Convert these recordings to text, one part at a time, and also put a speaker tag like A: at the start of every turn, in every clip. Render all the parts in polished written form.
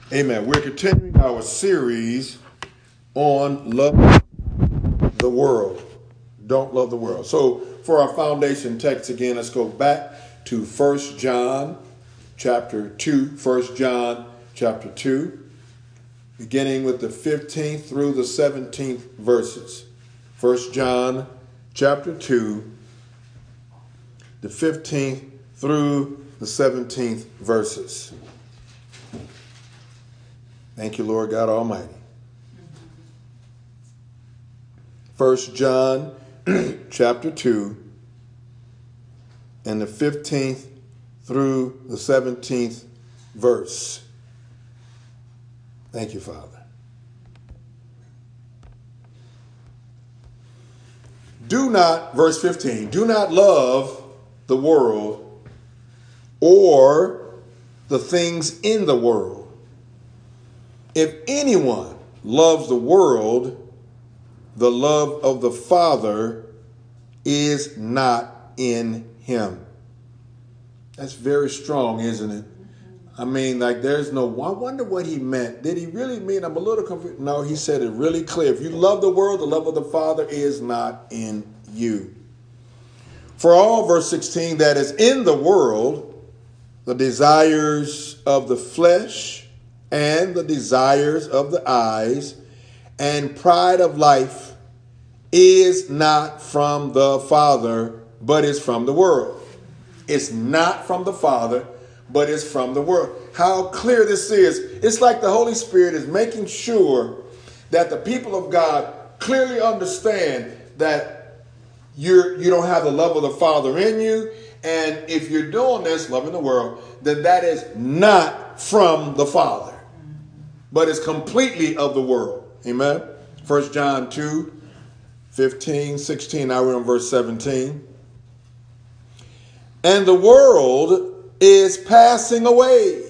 A: Amen. We're continuing our series on love the world. Don't love the world. So for our foundation text again, let's go back to 1 John chapter 2. 1 John chapter 2, beginning with the 15th through the 17th verses. 1 John chapter 2, the 15th through the 17th verses. Thank you, Lord God Almighty. 1 John chapter 2 and the 15th through the 17th verse. Thank you, Father. Do not, verse 15, do not love the world or the things in the world. If anyone loves the world, the love of the Father is not in him. That's very strong, isn't it? I mean, like there's no, I wonder what he meant. Did he really mean, I'm a little confused. No, he said it really clear. If you love the world, the love of the Father is not in you. For all, verse 16, that is in the world, the desires of the flesh and the desires of the eyes and pride of life is not from the Father, but is from the world. It's not from the Father, but is from the world. How clear this is. It's like the Holy Spirit is making sure that the people of God clearly understand that you don't have the love of the Father in you. And if you're doing this, loving the world, then that is not from the Father, but is completely of the world. Amen. 1 John 2, 15, 16. Now we're on verse 17. And the world is passing away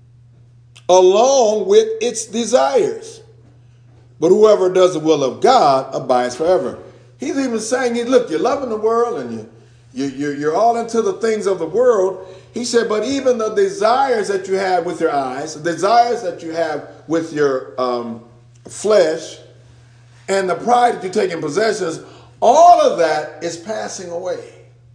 A: along with its desires. But whoever does the will of God abides forever. He's even saying, look, you're loving the world and you're all into the things of the world. He said, but even the desires that you have with your eyes, the desires that you have with your flesh, and the pride that you take in possessions, all of that is passing away.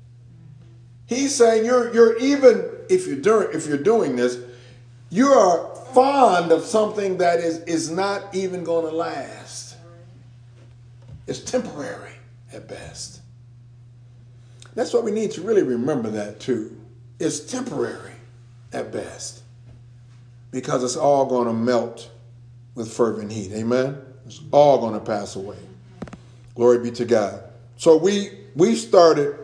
A: He's saying you're even, if you're doing this, you are fond of something that is not even going to last. It's temporary at best. That's what we need to really remember that too. It's temporary at best because it's all going to melt with fervent heat. Amen? It's all going to pass away. Glory be to God. So we started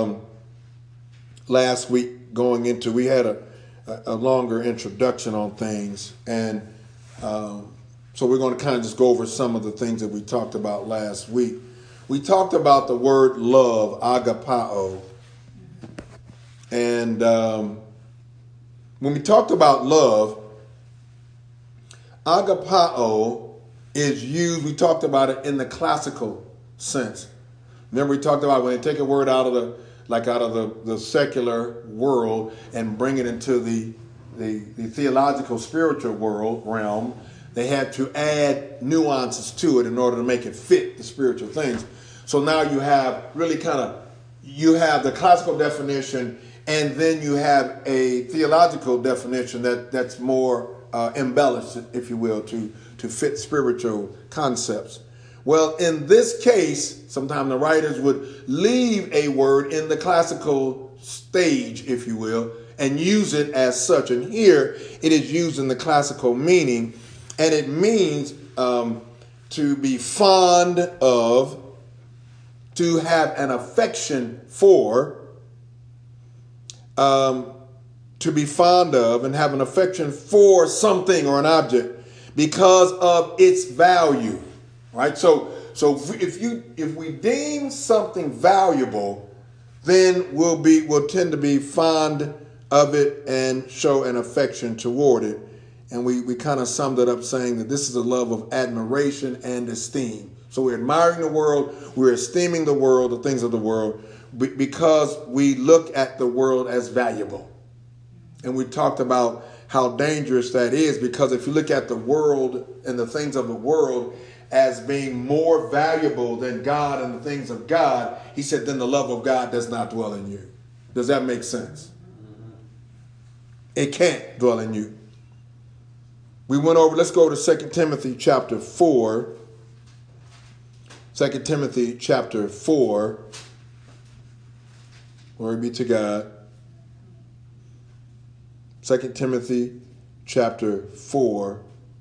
A: last week going into, we had a longer introduction on things. And so we're going to kind of just go over some of the things that we talked about last week. We talked about the word love, agapao. And when we talked about love, agapao is used, we talked about it in the classical sense. Remember we talked about when they take a word out of the secular world and bring it into the theological spiritual world realm, they had to add nuances to it in order to make it fit the spiritual things. So now you have really you have the classical definition, and then you have a theological definition that's more embellished, if you will, to fit spiritual concepts. Well, in this case, sometimes the writers would leave a word in the classical stage, if you will, and use it as such. And here it is used in the classical meaning, and it means to be fond of, to have an affection for, to be fond of and have an affection for something or an object because of its value, right? So if we deem something valuable, then we'll tend to be fond of it and show an affection toward it. And we kind of summed it up saying that this is a love of admiration and esteem. So we're admiring the world, we're esteeming the world, the things of the world, because we look at the world as valuable. And we talked about how dangerous that is, because if you look at the world and the things of the world as being more valuable than God and the things of God, he said, then the love of God does not dwell in you. Does that make sense? It can't dwell in you. We went over, let's go to 2 Timothy chapter 4. 2 Timothy chapter 4. Glory be to God. 2 Timothy chapter 4.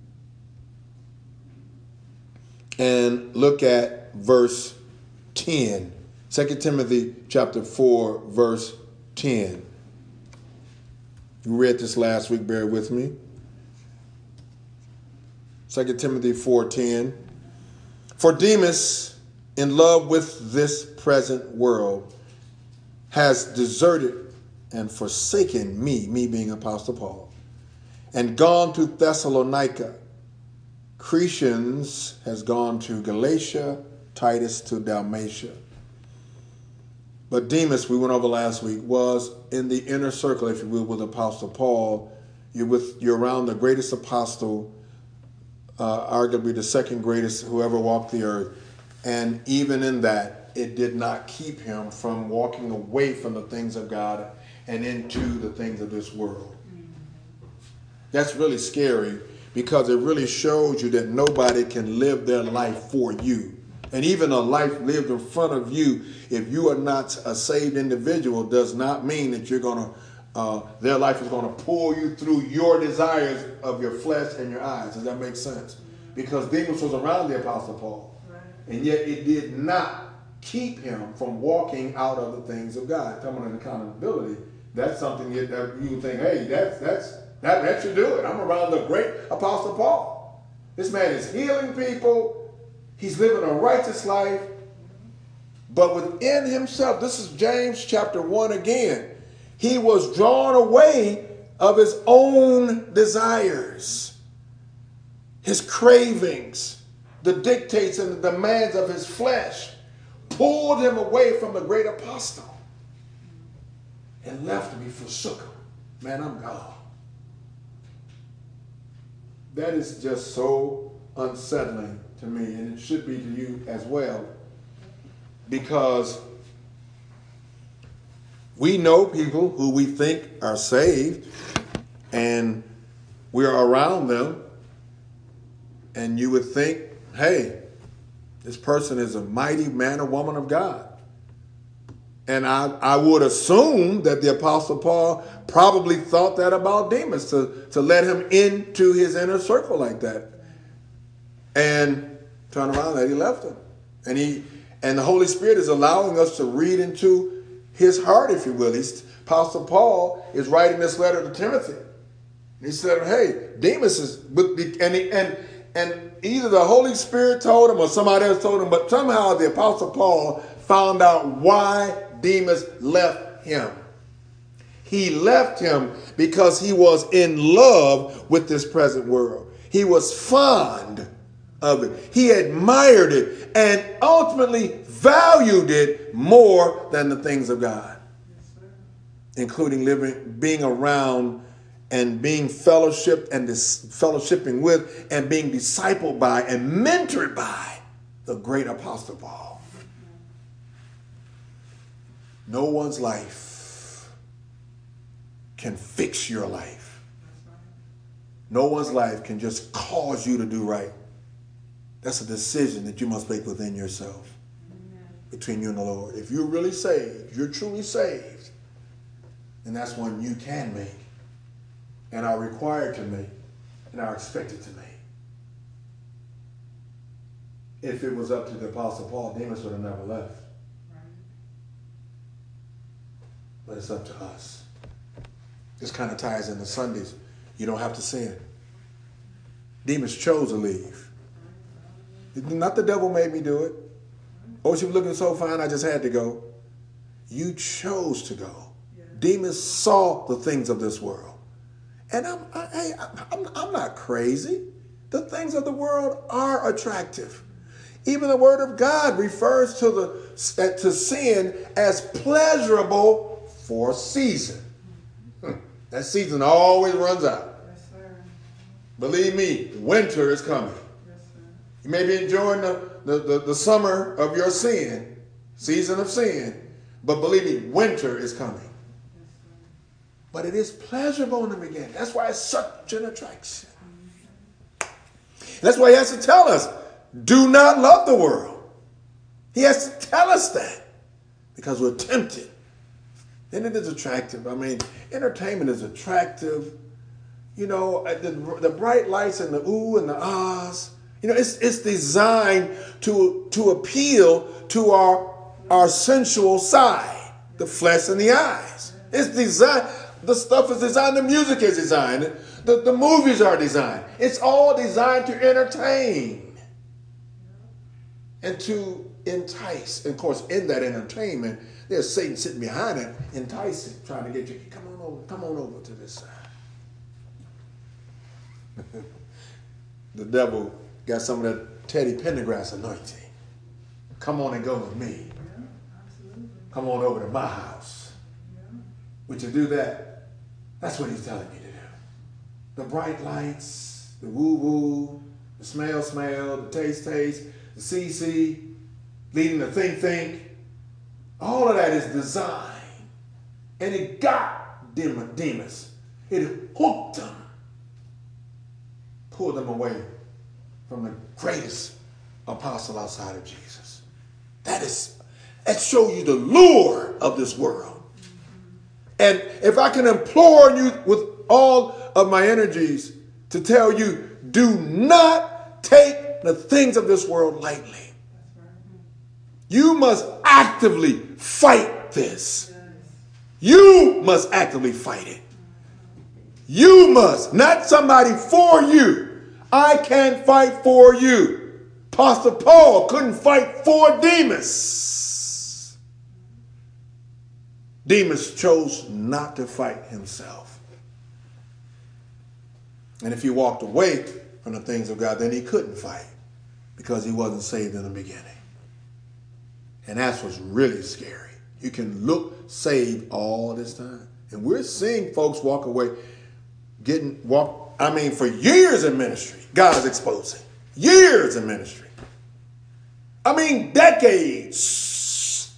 A: And look at verse 10. 2 Timothy chapter 4, verse 10. You read this last week, bear with me. 2 Timothy 4:10. For Demas, in love with this present world, has deserted and forsaken me being Apostle Paul, and gone to Thessalonica. Crescens has gone to Galatia, Titus to Dalmatia. But Demas, we went over last week, was in the inner circle, if you will, with Apostle Paul. You're around the greatest apostle, arguably the second greatest who ever walked the earth. And even in that, it did not keep him from walking away from the things of God and into the things of this world. That's really scary, because it really shows you that nobody can live their life for you. And even a life lived in front of you, if you are not a saved individual, does not mean that you're going to, their life is going to pull you through your desires of your flesh and your eyes. Does that make sense? Because Demas was around the Apostle Paul. Right. And yet it did not keep him from walking out of the things of God. Coming in accountability, that's something that you think, hey, that should do it. I'm around the great Apostle Paul. This man is healing people. He's living a righteous life. But within himself, this is James chapter 1 again, he was drawn away of his own desires, his cravings, the dictates and the demands of his flesh pulled him away from the great apostle and left him. He forsook him. Man, I'm gone. That is just so unsettling to me, and it should be to you as well, because we know people who we think are saved, and we're around them, and you would think, hey, this person is a mighty man or woman of God. And I would assume that the Apostle Paul probably thought that about Demas, to let him into his inner circle like that. And turn around, that he left him. And the Holy Spirit is allowing us to read into his heart, if you will. Apostle Paul is writing this letter to Timothy. And he said, hey, Demas is, and either the Holy Spirit told him or somebody else told him, but somehow the Apostle Paul found out why Demas left him. He left him because he was in love with this present world. He was fond of it. He admired it and ultimately valued it more than the things of God, including being around and being fellowshipped and fellowshipping with and being discipled by and mentored by the great Apostle Paul. No one's life can fix your life. No one's life can just cause you to do right. That's a decision that you must make within yourself, between you and the Lord. If you're really saved, you're truly saved, then that's one you can make and are required to make and are expected to make. If it was up to the Apostle Paul, Demas would have never left. But it's up to us. This kind of ties into Sundays. You don't have to sin. Demas chose to leave. Not the devil made me do it. Oh, she was looking so fine, I just had to go. You chose to go. Yeah. Demas saw the things of this world. And I'm not crazy. The things of the world are attractive. Even the Word of God refers to sin as pleasurable for a season. That season always runs out. Believe me, winter is coming. You may be enjoying the summer of your sin, season of sin, but believe me, winter is coming. But it is pleasurable in the beginning. That's why it's such an attraction. That's why he has to tell us, do not love the world. He has to tell us that because we're tempted. And it is attractive. I mean, entertainment is attractive. You know, the bright lights and the ooh and the ahs. You know, it's designed to appeal to our sensual side, the flesh and the eyes. It's designed. The stuff is designed. The music is designed. The movies are designed. It's all designed to entertain and to entice. And of course, in that entertainment, there's Satan sitting behind it, enticing, trying to get you. Come on over to this side. The devil got some of that Teddy Pendergrass anointing. Come on and go with me.
B: Yeah, absolutely.
A: Come on over to my house.
B: Yeah.
A: Would you do that? That's what he's telling me to do. The bright lights, the woo-woo, the smell, the taste, the see, leading to think. All of that is designed. And it got Demas. It hooked them. Pulled them away from the greatest apostle outside of Jesus. That shows you the lure of this world. And if I can implore you with all of my energies to tell you, do not take the things of this world lightly. You must actively fight this. You must actively fight it. You must, not somebody for you. I can't fight for you. Apostle Paul couldn't fight for Demas. Demas chose not to fight himself. And if he walked away from the things of God, then he couldn't fight because he wasn't saved in the beginning. And that's what's really scary. You can look saved all this time. And we're seeing folks walk away, for years in ministry, God is exposing. Years in ministry. Decades.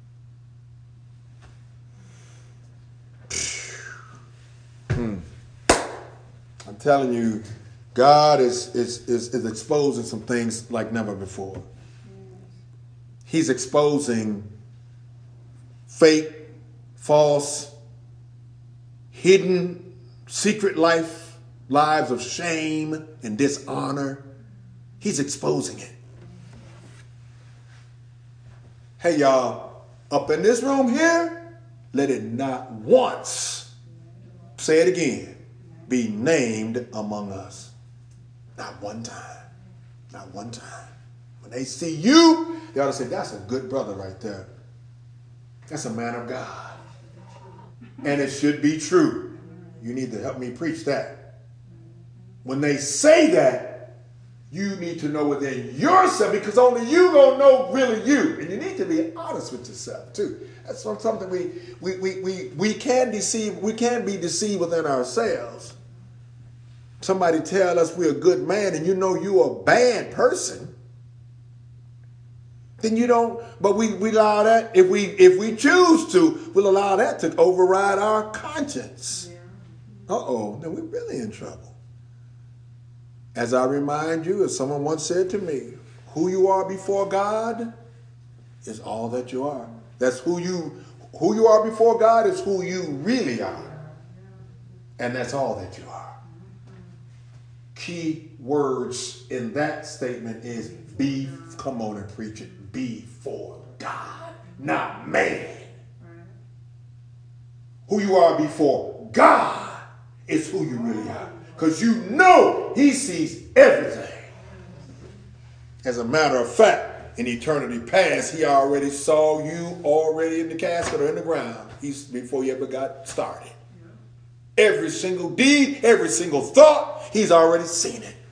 A: I'm telling you, God is exposing some things like never before. He's exposing fake, false, hidden, secret lives of shame and dishonor. He's exposing it. Hey, y'all, up in this room here, let it not once, say it again, be named among us. Not one time. Not one time. When they see you, they ought to say, that's a good brother right there. That's a man of God. And it should be true. You need to help me preach that. When they say that, you need to know within yourself, because only you gonna know really you. And you need to be honest with yourself too. That's something we can't deceive. We can't be deceived within ourselves. Somebody tell us we're a good man and you know you're a bad person. Then you don't, but we allow that, if we choose to, we'll allow that to override our conscience. Then we're really in trouble. As I remind you, as someone once said to me, who you are before God is all that you are. That's who you are before God is who you really are. And that's all that you are. Key words in that statement is come on and preach it, before God, not man. Who you are before God is who you really are. Because you know he sees everything. As a matter of fact, in eternity past, he already saw you already in the casket or in the ground. Before you ever got started. Every single deed, every single thought, he's already seen it.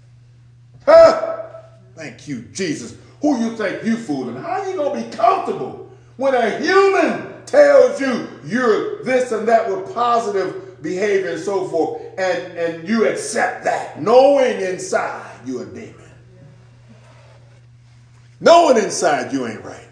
A: Thank you, Jesus. Who you think you fooling? How you going to be comfortable when a human tells you you're this and that with positive behavior and so forth, and you accept that, knowing inside you a demon. Knowing inside you ain't right.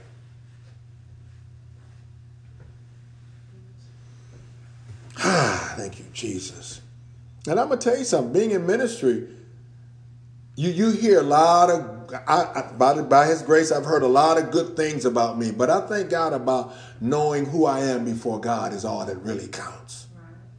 A: Thank you, Jesus. And I'm going to tell you something. Being in ministry, you hear a lot of, by his grace, I've heard a lot of good things about me. But I thank God about knowing who I am before God is all that really counts.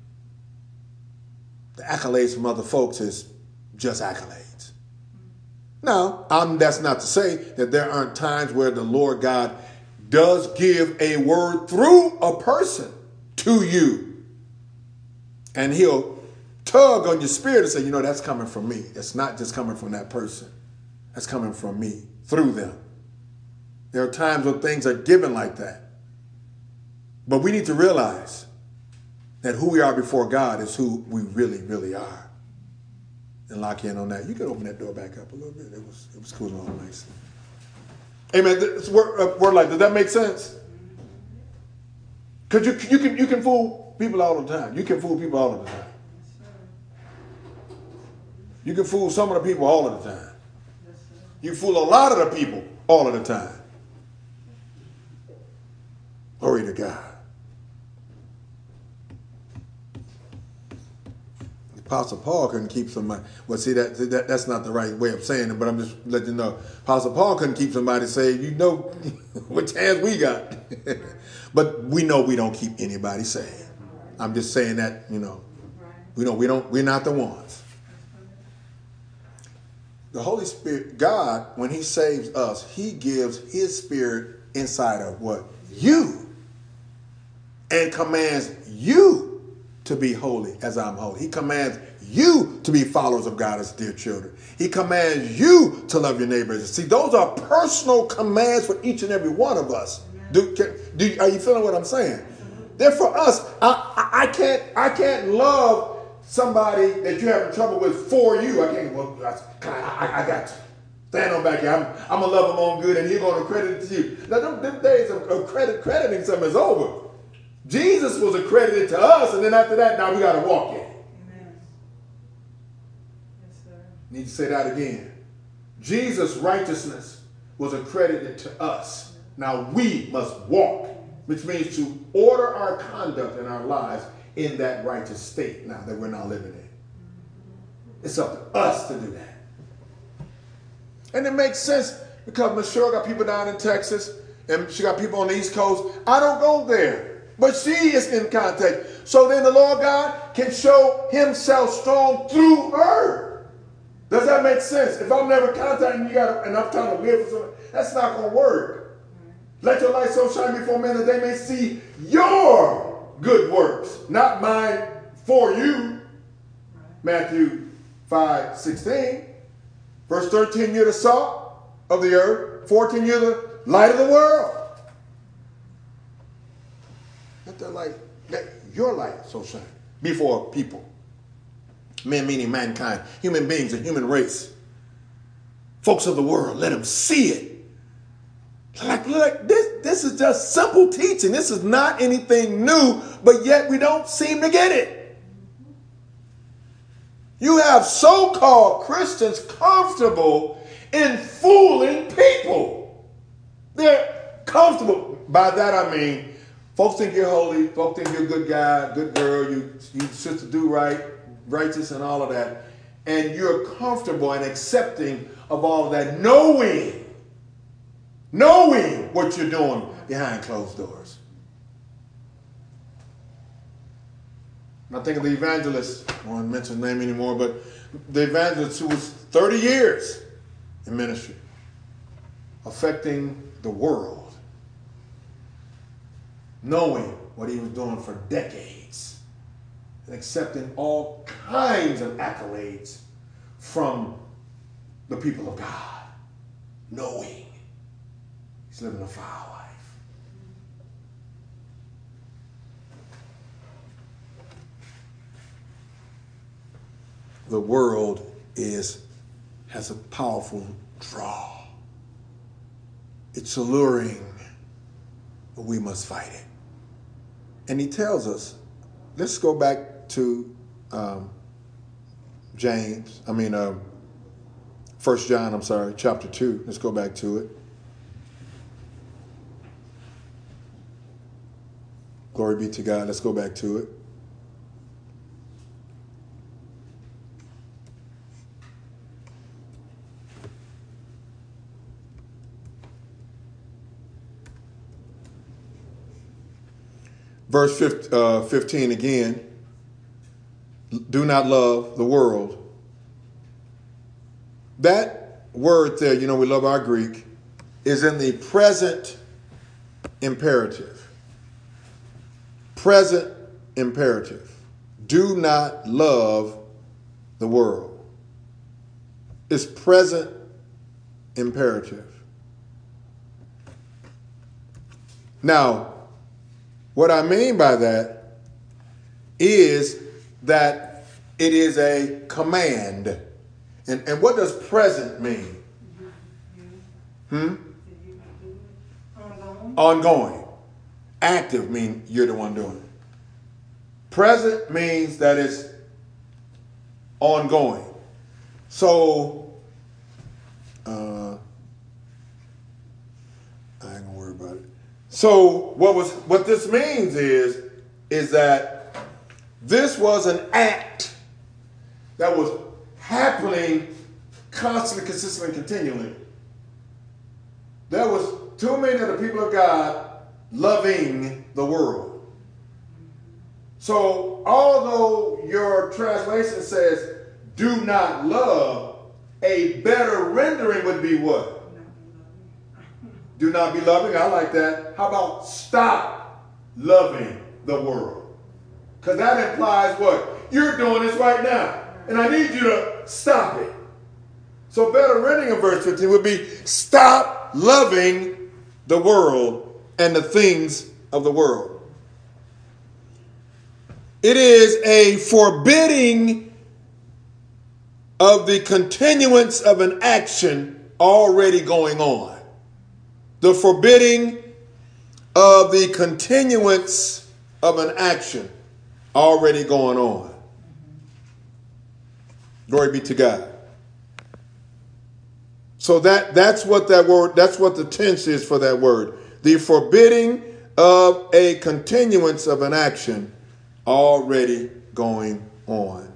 A: The accolades from other folks is just accolades. Now, that's not to say that there aren't times where the Lord God does give a word through a person to you. And he'll tug on your spirit and say, that's coming from me. It's not just coming from that person. That's coming from me, through them. There are times when things are given like that. But we need to realize that who we are before God is who we really, really are. And lock in on that. You can open that door back up a little bit. It was cool and all nice. Amen. This word like, does that make sense? Because you can fool people all the time. You can fool people all of the time. You can fool some of the people all of the time. You fool a lot of the people all of the time. Glory to God. Apostle Paul couldn't keep somebody. Well, see, that's not the right way of saying it, but I'm just letting you know. Apostle Paul couldn't keep somebody saved. You know what chance we got. But we know we don't keep anybody saved. I'm just saying that, we're not the ones. The Holy Spirit, God, when he saves us, he gives his spirit inside of what? You. And commands you to be holy as I'm holy. He commands you to be followers of God as dear children. He commands you to love your neighbors. See, those are personal commands for each and every one of us. Are you feeling what I'm saying? They're for us. I can't love somebody that you're having trouble with for you. I got you. Stand on back here. I'm going to love him on good and he's going to credit it to you. Now, them days of crediting something is over. Jesus was accredited to us, and then after that, now we got to walk in. Amen. Yes, sir. Need to say that again. Jesus' righteousness was accredited to us. Now we must walk, which means to order our conduct in our lives in that righteous state now that we're now living in. It's up to us to do that. And it makes sense because Michelle got people down in Texas and she got people on the East Coast. I don't go there. But she is in contact. So then the Lord God can show himself strong through her. Does that make sense? If I'm never contacting you and I'm trying to live for something, that's not going to work. Let your light so shine before men that they may see your good works, not mine for you. Matthew 5:16. Verse 13, you're the salt of the earth. 14, you're the light of the world. Let your light so shine before people. Men meaning mankind, human beings, a human race. Folks of the world, let them see it. Like this is just simple teaching. This is not anything new, but yet we don't seem to get it. You have so-called Christians comfortable in fooling people. They're comfortable. By that I mean, folks think you're holy. Folks think you're a good guy, good girl. You sister do right, righteous and all of that. And you're comfortable and accepting of all of that, knowing what you're doing behind closed doors. And I think of the evangelist, I won't mention his name anymore, but the evangelist who was 30 years in ministry, affecting the world, knowing what he was doing for decades and accepting all kinds of accolades from the people of God, knowing he's living a foul life. The world has a powerful draw. It's alluring, but we must fight it. And he tells us, let's go back to First John, chapter 2. Let's go back to it. Glory be to God. Let's go back to it. Verse 15 again. Do not love the world. That word there, we love our Greek, is in the present imperative. Present imperative. Do not love the world. It's present imperative. Now, what I mean by that is that it is a command. And what does present mean? Ongoing. Active means you're the one doing it. Present means that it's ongoing. So, I ain't gonna worry about it. So what this means is that this was an act that was happening constantly, consistently, continually. There was too many of the people of God loving the world. So although your translation says do not love, a better rendering would be what? Do not be loving. I like that. How about stop loving the world? Because that implies what? You're doing this right now. And I need you to stop it. So better rendering of verse 15 would be stop loving the world and the things of the world. It is a forbidding of the continuance of an action already going on. The forbidding of the continuance of an action already going on. Glory be to God. So that's what that word, that's what the tense is for that word. The forbidding of a continuance of an action already going on.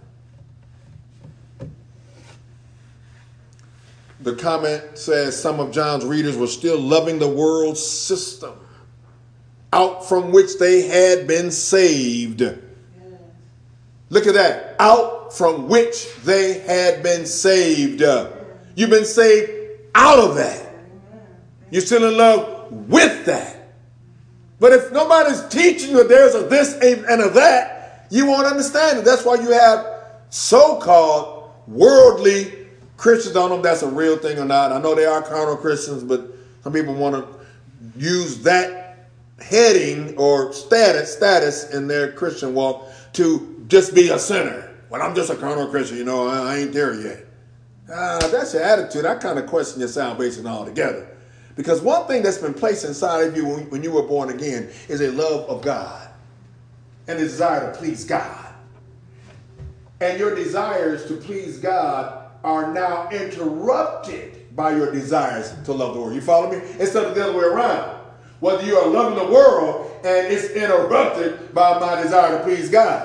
A: The comment says some of John's readers were still loving the world system out from which they had been saved. Yes. Look at that. Out from which they had been saved. You've been saved out of that. You're still in love with that. But if nobody's teaching you that there's a this and a that, you won't understand it. That's why you have so-called worldly Christians. I don't know if that's a real thing or not. I know they are carnal Christians, but some people want to use that heading or status in their Christian walk to just be a sinner. Well, I'm just a carnal Christian, I ain't there yet. That's your attitude. I kind of question your salvation altogether. Because one thing that's been placed inside of you when you were born again is a love of God and a desire to please God. And your desires to please God are now interrupted by your desires to love the world. You follow me? Instead of the other way around. Whether you are loving the world and it's interrupted by my desire to please God.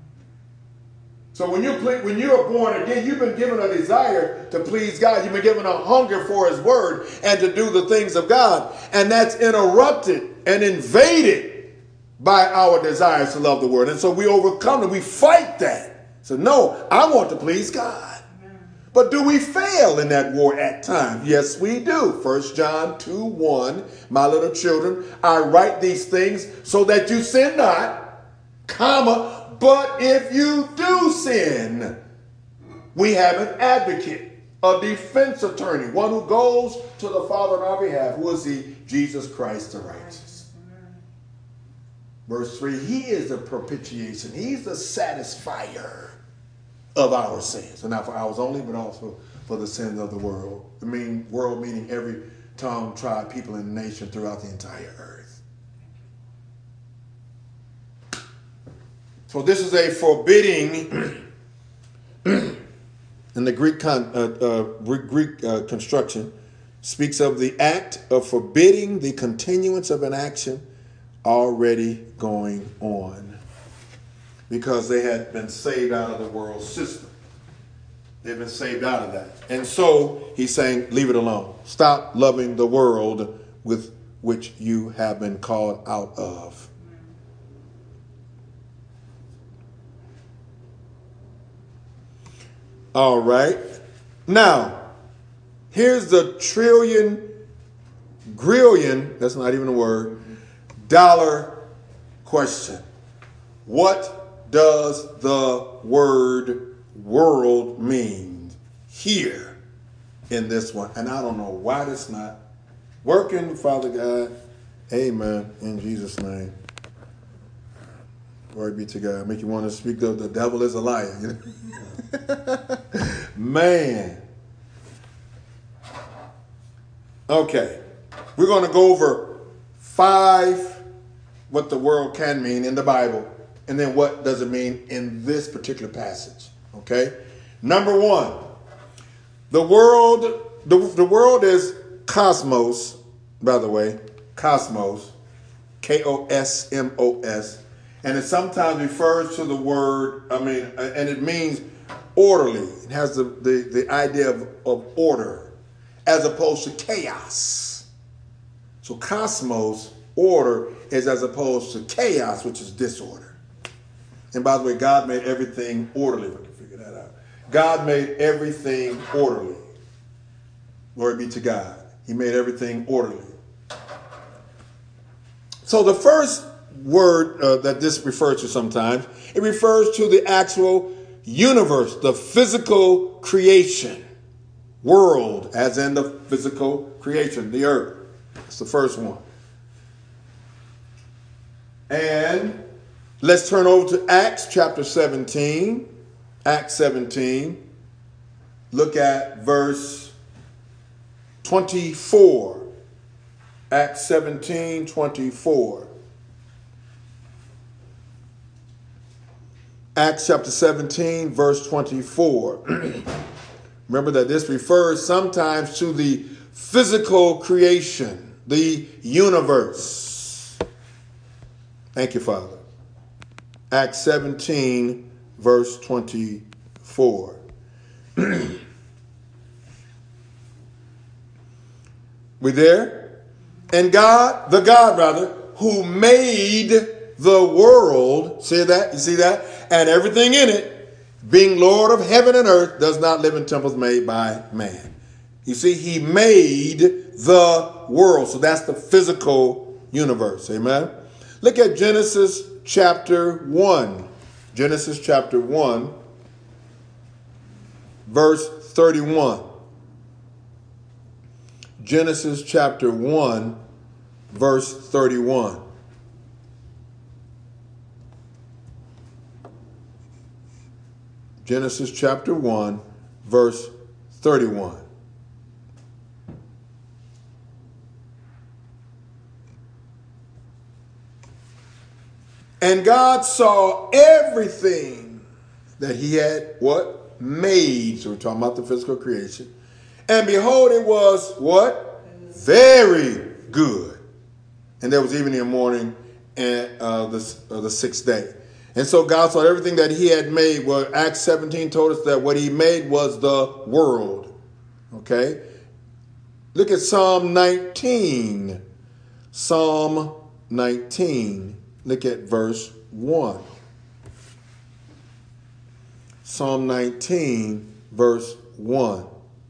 A: So when you are born again, you've been given a desire to please God. You've been given a hunger for his word and to do the things of God. And that's interrupted and invaded by our desires to love the word. And so we overcome it. We fight that. So no, I want to please God. But do we fail in that war at times? Yes, we do. 1 John 2:1, my little children, I write these things so that you sin not, but if you do sin, we have an advocate, a defense attorney, one who goes to the Father on our behalf. Who is he? Jesus Christ the righteous. Verse 3, he is the propitiation. He's the satisfier of our sins. And not for ours only, but also for the sins of the world. World meaning every tongue, tribe, people, and nation throughout the entire earth. So this is a forbidding in the Greek construction, speaks of the act of forbidding the continuance of an action already going on, because they had been saved out of the world system. They've been saved out of that. And so he's saying, leave it alone. Stop loving the world with which you have been called out of. All right. Now, here's the grillion, that's not even a word, dollar question. What does the word world mean here in this one? And I don't know why that's not working, Father God. Amen. In Jesus' name. Glory be to God. Make you want to speak of the devil is a liar. You know? Man. Okay. We're going to go over 5 what the world can mean in the Bible, and then what does it mean in this particular passage. Okay? Number 1. The world is cosmos, by the way. Cosmos. K-O-S-M-O-S. And it sometimes refers to the word, and it means orderly. It has the idea of order, as opposed to chaos. So cosmos, order, is as opposed to chaos, which is disorder. And by the way, God made everything orderly, if I can figure that out. God made everything orderly. Glory be to God. He made everything orderly. So the first word that this refers to sometimes, it refers to the actual universe, the physical creation. World, as in the physical creation, the earth. That's the first one. And let's turn over to Acts chapter 17. Acts 17. Look at verse 24. Acts 17, 24. Acts chapter 17, verse 24. Remember that this refers sometimes to the physical creation, the universe. Thank you, Father. Acts 17, verse 24. We there? And God, who made the world, see that? You see that? And everything in it, being Lord of heaven and earth, does not live in temples made by man. You see, he made the world. So that's the physical universe. Amen. Look at Genesis chapter 1. Genesis chapter 1, verse 31. Genesis chapter 1, verse 31. Genesis chapter 1, verse 31. And God saw everything that he had, what? Made. So we're talking about the physical creation. And behold, it was what? Very good. And there was evening and morning and the sixth day. And so God saw everything that he had made. Well, Acts 17 told us that what he made was the world. Okay? Look at Psalm 19. Psalm 19. Look at verse 1. Psalm 19, verse 1.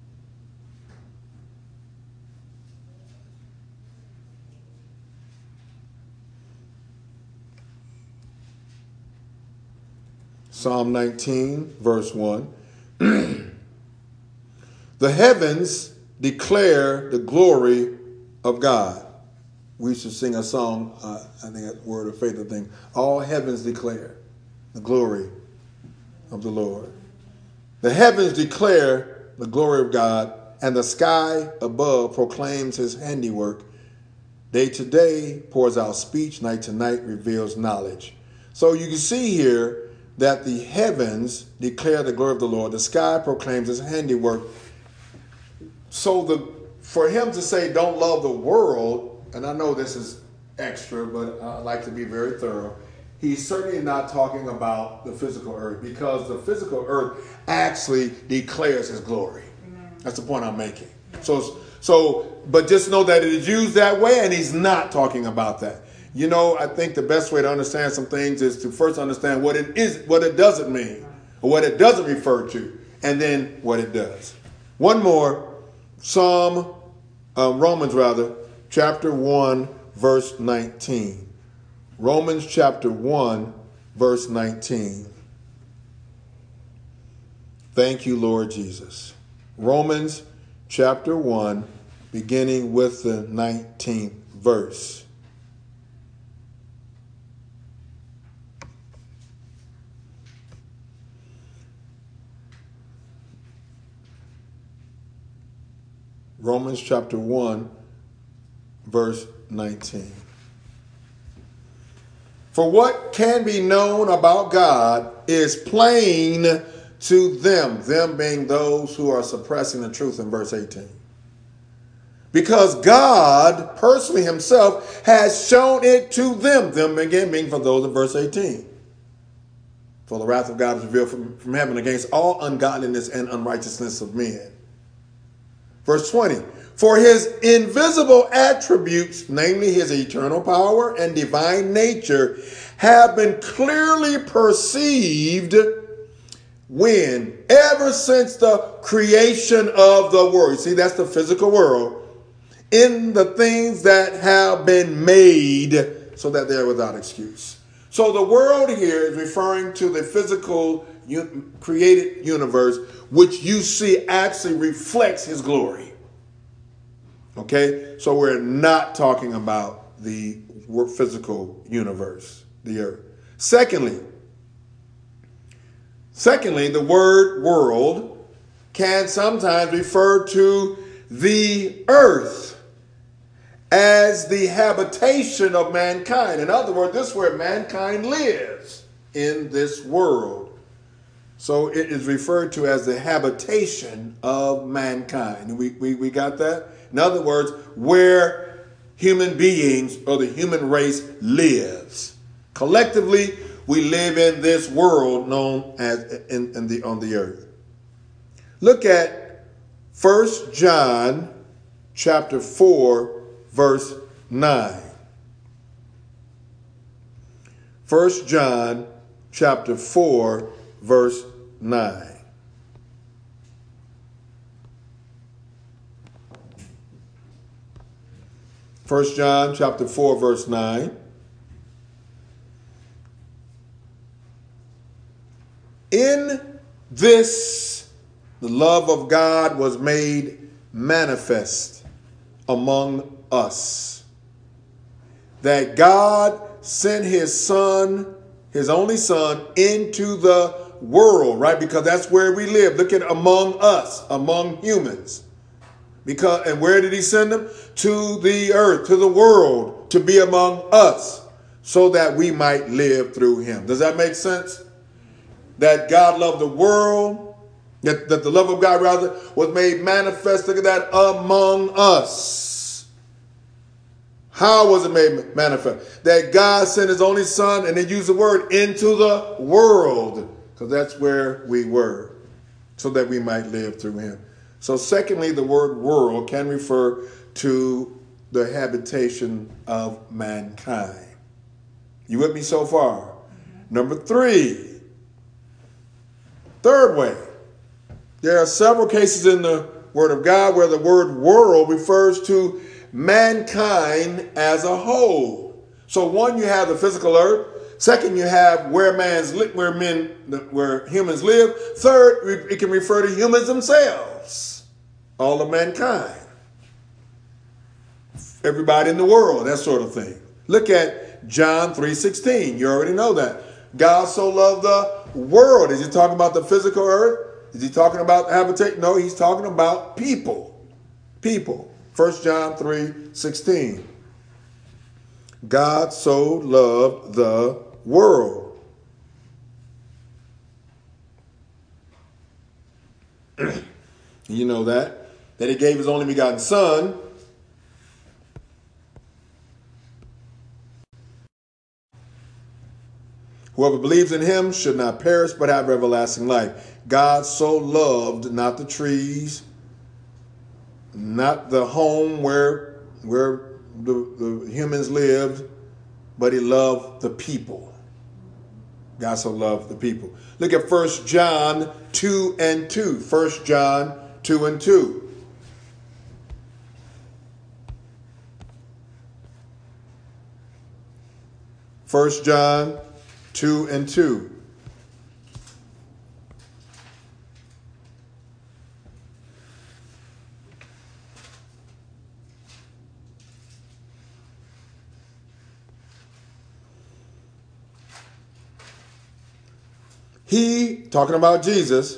A: Psalm 19, verse 1. The heavens declare the glory of God. We should sing a song, I think that's Word of Faith, I think. All heavens declare the glory of the Lord. The heavens declare the glory of God, and the sky above proclaims his handiwork. Day to day pours out speech, night to night reveals knowledge. So you can see here that the heavens declare the glory of the Lord, the sky proclaims his handiwork. So for him to say don't love the world, and I know this is extra, but I like to be very thorough, he's certainly not talking about the physical earth, because the physical earth actually declares his glory. Amen. That's the point I'm making. But just know that it is used that way, and he's not talking about that. You know, I think the best way to understand some things is to first understand what it is, what it doesn't mean, or what it doesn't refer to, and then what it does. One more, Romans chapter 1, verse 19. Romans chapter 1, verse 19. Thank you, Lord Jesus. Romans chapter 1, beginning with the 19th verse. Romans chapter 1, verse 19. For what can be known about God is plain to them being those who are suppressing the truth in verse 18. Because God personally himself has shown it to them again being for those in verse 18. For the wrath of God is revealed from heaven against all ungodliness and unrighteousness of men. Verse 20, for his invisible attributes, namely his eternal power and divine nature, have been clearly perceived when? Ever since the creation of the world. See, that's the physical world. In the things that have been made, so that they are without excuse. So the world here is referring to the physical created universe, which you see actually reflects his glory. Okay, so we're not talking about the physical universe, the earth. Secondly, the word world can sometimes refer to the earth as the habitation of mankind. In other words, this is where mankind lives, in this world. So it is referred to as the habitation of mankind. We got that? In other words, where human beings or the human race lives. Collectively, we live in this world known as on the earth. Look at 1 John chapter 4, verse 9. 1 John chapter 4, verse 9. First John chapter 4, verse 9. In this, the love of God was made manifest among us, that God sent his son, his only son, into the world, right? Because that's where we live. Look at among us, among humans. And where did he send them? To the earth, to the world, to be among us, so that we might live through him. Does that make sense? That God loved the world, that the love of God, rather, was made manifest, look at that, among us. How was it made manifest? That God sent his only son, and they used the word, into the world, because that's where we were, so that we might live through him. So secondly, the word world can refer to the habitation of mankind. You with me so far? Mm-hmm. Number 3, third way. There are several cases in the Word of God where the word world refers to mankind as a whole. So one, you have the physical earth. Second, you have where humans live. Third, it can refer to humans themselves, all of mankind, everybody in the world, that sort of thing. Look at John 3:16. You already know that. God so loved the world. Is he talking about the physical earth? Is he talking about habitation? No, he's talking about people. People. 1 John 3:16. God so loved the world. You know that he gave his only begotten Son. Whoever believes in him should not perish but have everlasting life. God so loved not the trees, not the home where the humans lived, but he loved the people. God so loved the people. Look at 1 John 2 and 2. 1 John 2 and 2. First John 2 and 2. He, talking about Jesus,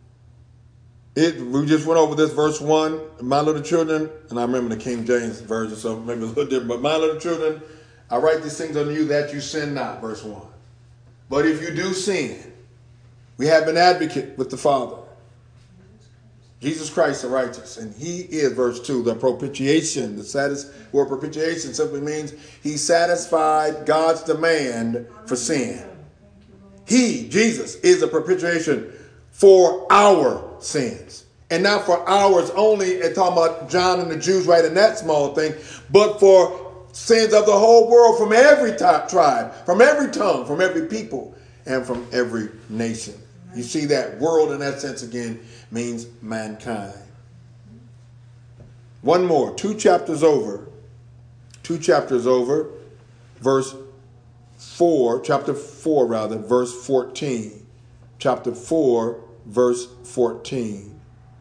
A: we just went over this verse 1, my little children, and I remember the King James version, so maybe a little different, but my little children, I write these things unto you that you sin not, verse 1. But if you do sin, we have an advocate with the Father, Jesus Christ the righteous, and he is, verse 2, the propitiation. The word propitiation simply means he satisfied God's demand for sin. He, Jesus, is a propitiation for our sins. And not for ours only, and talking about John and the Jews writing that small thing, but for sins of the whole world, from every tribe, from every tongue, from every people, and from every nation. You see that world in that sense again means mankind. One more, two chapters over, verse 4, chapter 4 rather, verse 14. Chapter 4, verse 14.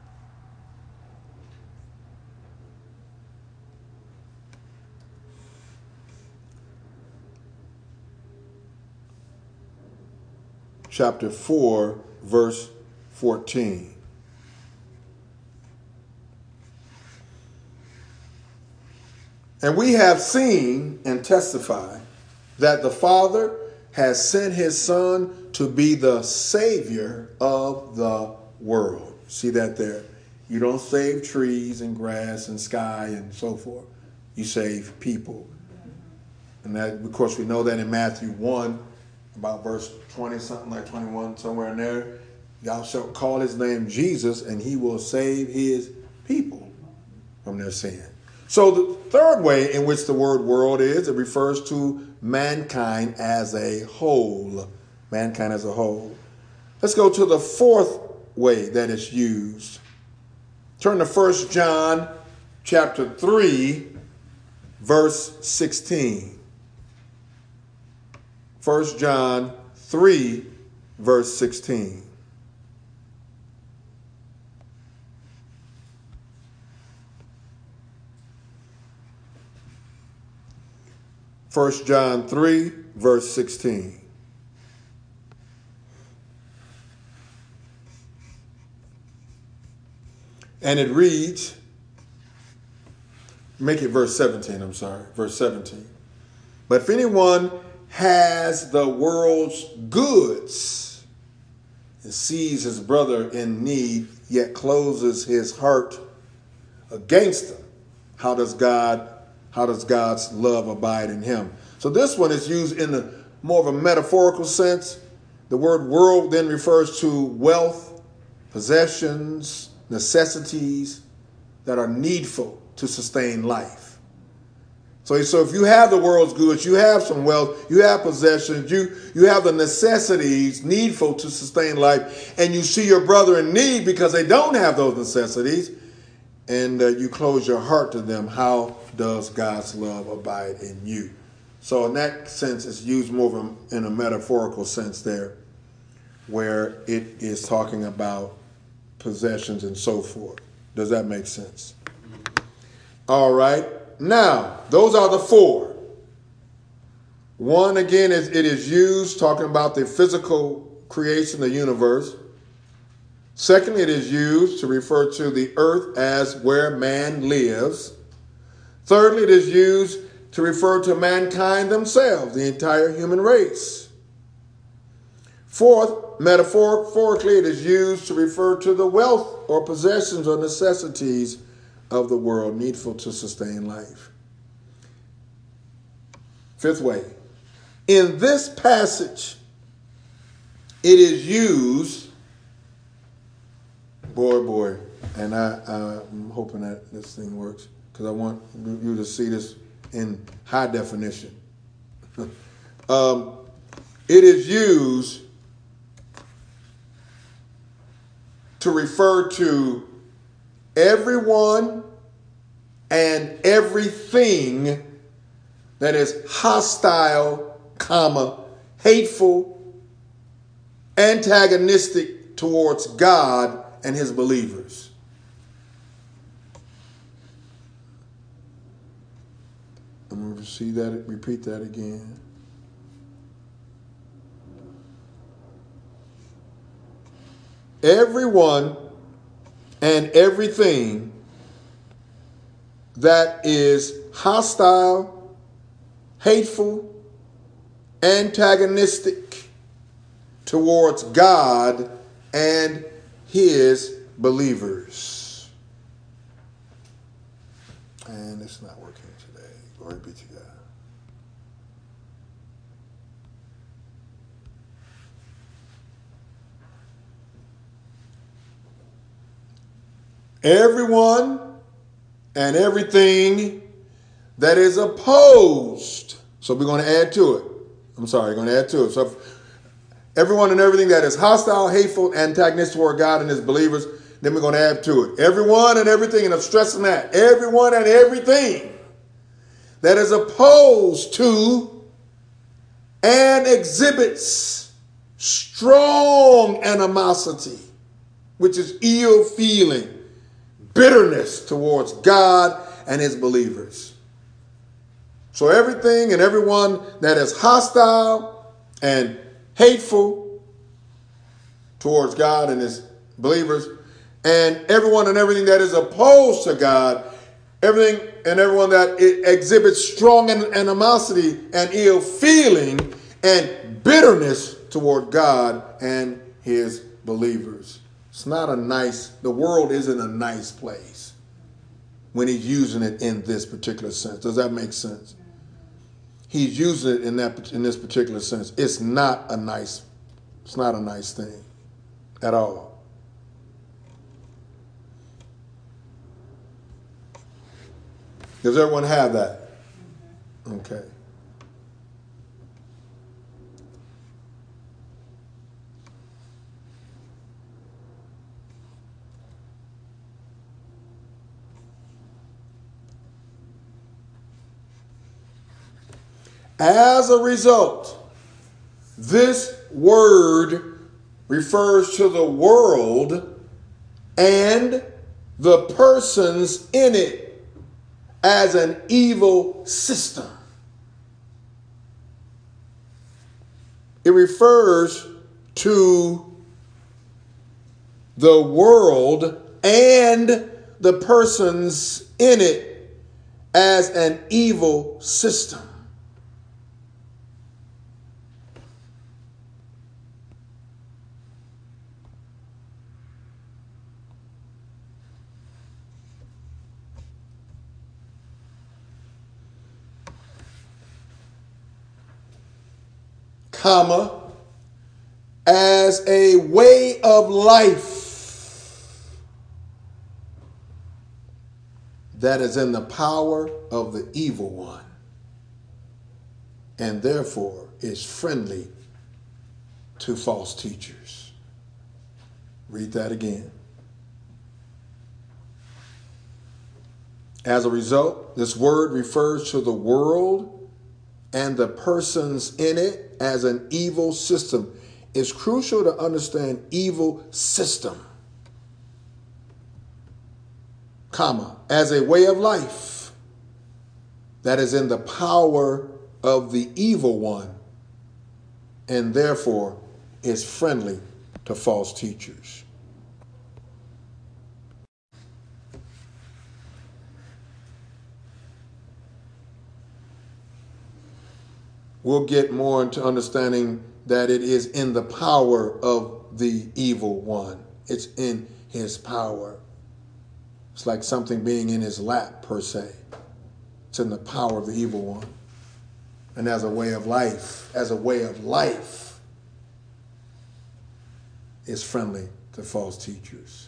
A: Chapter 4, verse 14. And we have seen and testified that the Father has sent his Son to be the Savior of the world. See that there? You don't save trees and grass and sky and so forth. You save people. And that, of course, we know that in Matthew 1, about verse 20, something like 21, somewhere in there. Y'all shall call his name Jesus, and he will save his people from their sin. So the third way in which the word world is, it refers to mankind as a whole. Mankind as a whole. Let's go to the fourth way that it's used. Turn to 1 John chapter 3, verse 16. 1 John 3, verse 16. First John 3, verse 16. And it reads, make it verse 17, verse 17. But if anyone has the world's goods and sees his brother in need, yet closes his heart against him, how does God's love abide in him? So this one is used in more of a metaphorical sense. The word world then refers to wealth, possessions, necessities that are needful to sustain life. So if you have the world's goods, you have some wealth, you have possessions, you have the necessities needful to sustain life, and you see your brother in need because they don't have those necessities, and you close your heart to them, how does God's love abide in you? So in that sense, it's used more in a metaphorical sense there, where it is talking about possessions and so forth. Does that make sense? All right. Now, those are the four. One, again, it is used talking about the physical creation of the universe. Secondly, it is used to refer to the earth as where man lives. Thirdly, it is used to refer to mankind themselves, the entire human race. Fourth, metaphorically, it is used to refer to the wealth or possessions or necessities of the world needful to sustain life. Fifth way, in this passage, it is used, and I'm hoping that this thing works because I want you to see this in high definition. It is used to refer to everyone and everything that is hostile, hateful, antagonistic towards God and his believers. I'm going to repeat that again. Everyone and everything that is hostile, hateful, antagonistic towards God and his believers. And it's not working today. Glory be to God. Everyone and everything that is opposed. So we're going to add to it. Going to add to it. So everyone and everything that is hostile, hateful, antagonistic toward God and his believers, then we're going to add to it. Everyone and everything, and I'm stressing that. Everyone and everything that is opposed to and exhibits strong animosity, which is ill feeling, bitterness towards God and his believers. So everything and everyone that is hostile and hateful towards God and his believers, and everyone and everything that is opposed to God, everything and everyone that exhibits strong animosity and ill feeling and bitterness toward God and his believers. It's not the world isn't a nice place when he's using it in this particular sense. Does that make sense? He's using it in this particular sense. It's not a nice thing at all. Does everyone have that? Okay. As a result, this word refers to the world and the persons in it as an evil system. It refers to the world and the persons in it as an evil system. As a way of life that is in the power of the evil one and therefore is friendly to false teachers. Read that again. As a result, this word refers to the world and the persons in it as an evil system. It's crucial to understand evil system, as a way of life that is in the power of the evil one and therefore is friendly to false teachers. We'll get more into understanding that it is in the power of the evil one. It's in his power. It's like something being in his lap, per se. It's in the power of the evil one. And as a way of life, is friendly to false teachers.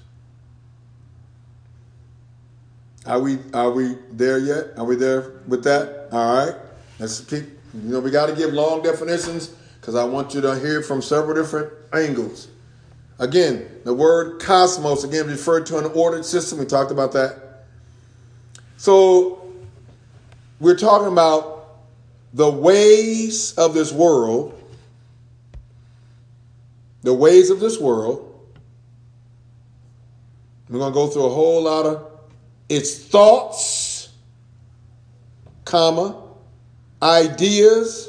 A: Are we there yet? Are we there with that? All right. Let's keep, we got to give long definitions because I want you to hear from several different angles. Again, the word cosmos, again, referred to an ordered system. We talked about that. So we're talking about the ways of this world. The ways of this world. We're going to go through a whole lot of its thoughts, ideas,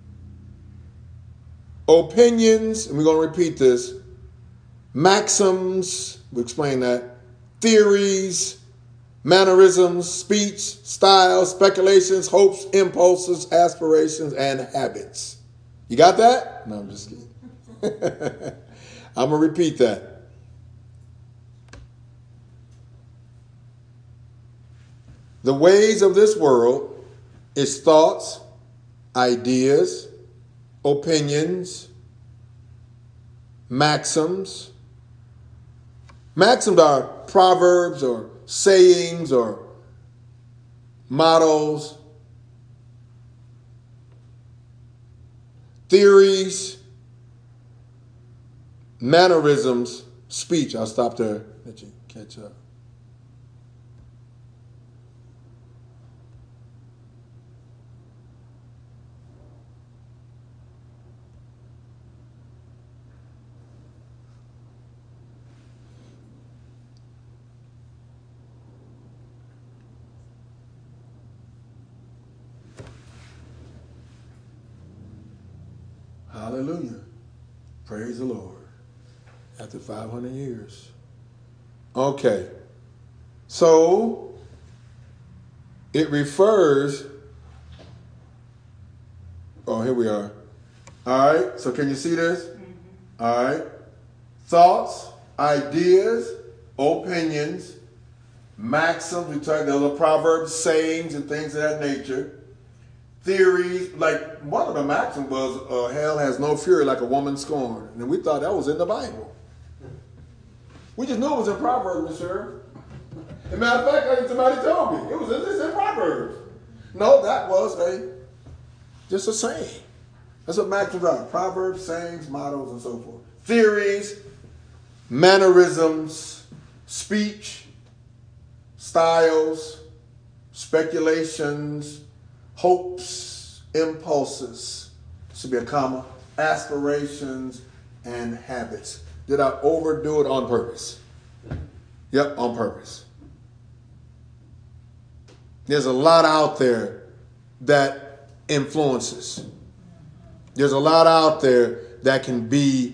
A: opinions, and we're going to repeat this, maxims, we explain that, theories, mannerisms, speech, style, speculations, hopes, impulses, aspirations, and habits. You got that? No, I'm just kidding. I'm going to repeat that. The ways of this world is thoughts, ideas, opinions, maxims. Maxims are proverbs or sayings or mottos, theories, mannerisms, speech. I'll stop there, let you catch up. Hallelujah. Praise the Lord. After 500 years. Okay. So, it refers... Oh, here we are. All right. So, can you see this? Mm-hmm. All right. Thoughts, ideas, opinions, maxims. We talked those are proverbs, sayings, and things of that nature. Theories, like one of the maxims was hell has no fury like a woman scorned. And we thought that was in the Bible. We just knew it was in Proverbs, sir. As a matter of fact, somebody told me, it's in Proverbs. No, that was just a saying. That's what maxims are. Proverbs, sayings, mottos, and so forth. Theories, mannerisms, speech, styles, speculations, hopes, impulses, should be a comma, aspirations, and habits. Did I overdo it on purpose? Yep, on purpose. There's a lot out there that influences. There's a lot out there that can be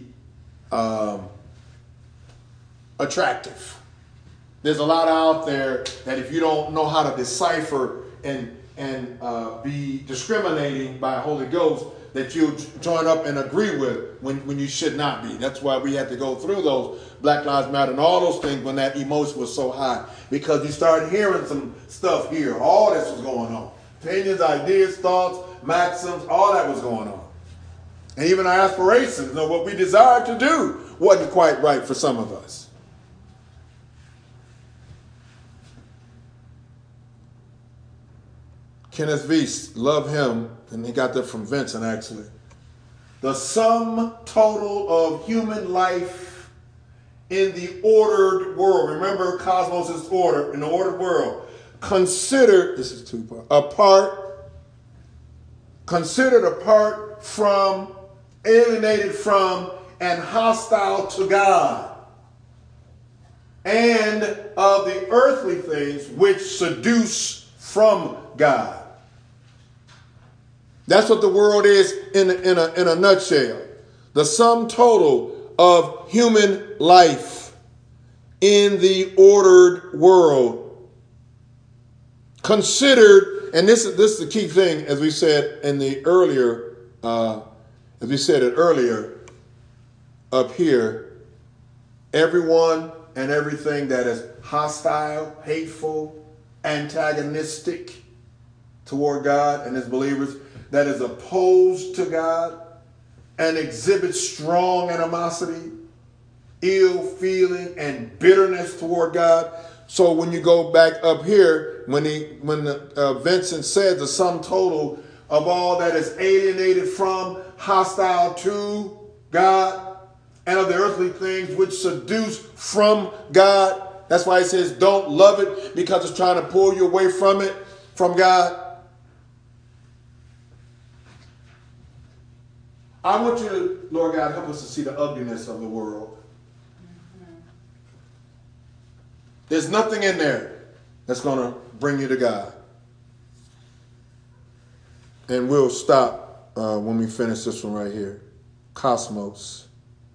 A: attractive. There's a lot out there that if you don't know how to decipher and be discriminating by Holy Ghost, that you join up and agree with when you should not be. That's why we had to go through those Black Lives Matter and all those things when that emotion was so high. Because you started hearing some stuff here. All this was going on. Opinions, ideas, thoughts, maxims, all that was going on. And even our aspirations, what we desired to do wasn't quite right for some of us. Kenneth Veast, love him, and he got that from Vincent actually. The sum total of human life in the ordered world. Remember, cosmos is order, in the ordered world. Considered apart from, alienated from, and hostile to God. And of the earthly things which seduce from God. That's what the world is in a nutshell. The sum total of human life in the ordered world. Considered, and this is the key thing, as we said in the earlier As we said it earlier, up here, everyone and everything that is hostile, hateful, antagonistic toward God and his believers, that is opposed to God and exhibits strong animosity, ill feeling, and bitterness toward God. So when you go back up here, when Vincent said the sum total of all that is alienated from, hostile to God, and of the earthly things which seduce from God. That's why he says don't love it, because it's trying to pull you away from it, from God. I want you to, Lord God, help us to see the ugliness of the world. There's nothing in there that's going to bring you to God. And we'll stop when we finish this one right here. Cosmos.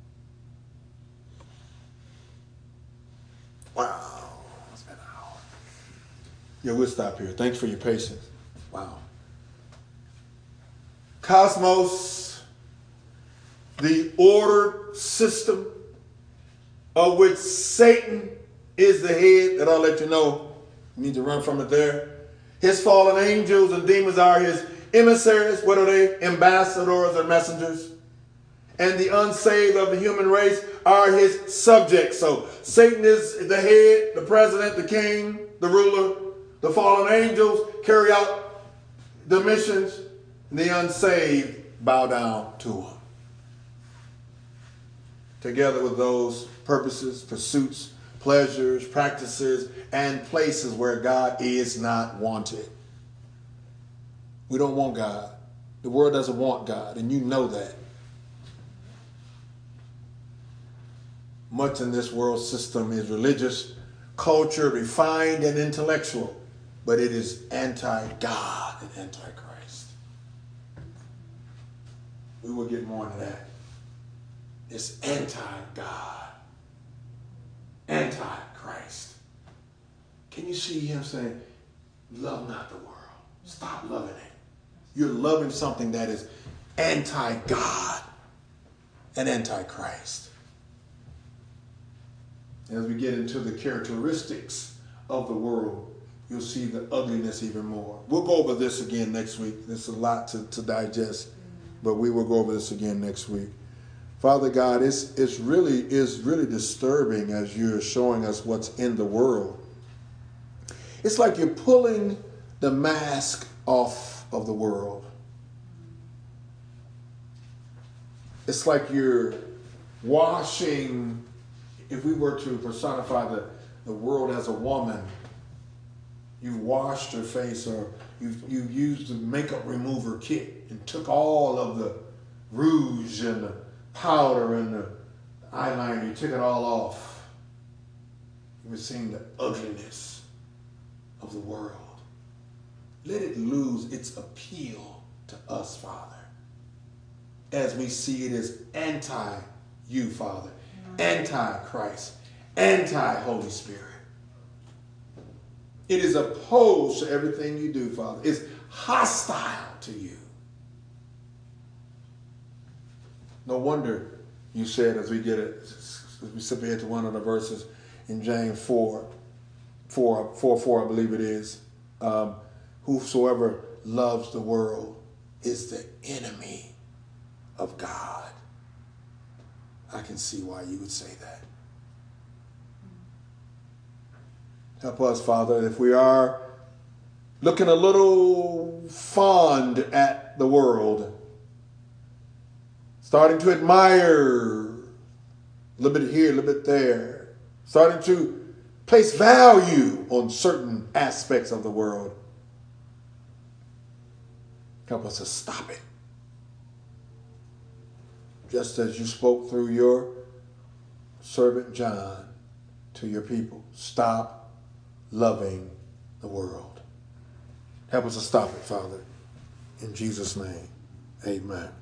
A: Wow. It's been an hour. Yeah, we'll stop here. Thanks for your patience. Wow. Cosmos, the ordered system of which Satan is the head, that I'll let you know. You need to run from it there. His fallen angels and demons are his emissaries. What are they? Ambassadors or messengers. And the unsaved of the human race are his subjects. So Satan is the head, the president, the king, the ruler. The fallen angels carry out the missions. And the unsaved bow down to him. Together with those purposes, pursuits, pleasures, practices, and places where God is not wanted. We don't want God. The world doesn't want God, and you know that. Much in this world system is religious, culture, refined, and intellectual, but it is anti-God and anti-Christ. We will get more into that. It's anti-God, anti-Christ. Can you see him saying, love not the world. Stop loving it. You're loving something that is anti-God and anti-Christ. As we get into the characteristics of the world, you'll see the ugliness even more. We'll go over this again next week. There's a lot to digest, but we will go over this again next week. Father God, it's really disturbing as you're showing us what's in the world. It's like you're pulling the mask off of the world. It's like you're washing, if we were to personify the world as a woman, you've washed her face, or you've used the makeup remover kit and took all of the rouge and the powder and the eyeliner, you took it all off. You were seeing the ugliness of the world. Let it lose its appeal to us, Father, as we see it as anti-you, Father, anti-Christ, anti-Holy Spirit. It is opposed to everything you do, Father. It's hostile to you. No wonder you said, as we get it, as we simply head to one of the verses in James 4, I believe it is, whosoever loves the world is the enemy of God. I can see why you would say that. Help us, Father, if we are looking a little fond at the world, starting to admire a little bit here, a little bit there, starting to place value on certain aspects of the world, help us to stop it. Just as you spoke through your servant John to your people, stop loving the world. Help us to stop it, Father. In Jesus' name, amen.